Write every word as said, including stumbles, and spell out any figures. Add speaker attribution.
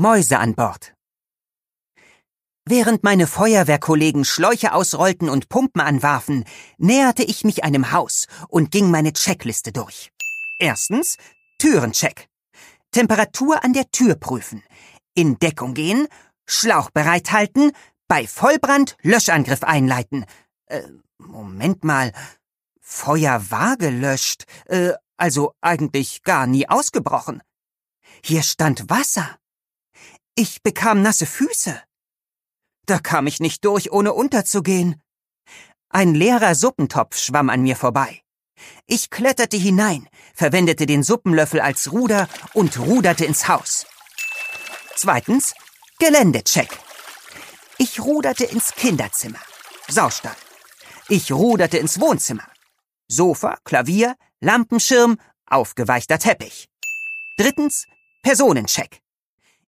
Speaker 1: Mäuse an Bord. Während meine Feuerwehrkollegen Schläuche ausrollten und Pumpen anwarfen, näherte ich mich einem Haus und ging meine Checkliste durch. Erstens, Türencheck. Temperatur an der Tür prüfen. In Deckung gehen, Schlauch bereithalten, bei Vollbrand Löschangriff einleiten. Äh, Moment mal, Feuer war gelöscht, äh, also eigentlich gar nie ausgebrochen. Hier stand Wasser. Ich bekam nasse Füße. Da kam ich nicht durch, ohne unterzugehen. Ein leerer Suppentopf schwamm an mir vorbei. Ich kletterte hinein, verwendete den Suppenlöffel als Ruder und ruderte ins Haus. Zweitens, Geländecheck. Ich ruderte ins Kinderzimmer. Saustall. Ich ruderte ins Wohnzimmer. Sofa, Klavier, Lampenschirm, aufgeweichter Teppich. Drittens, Personencheck.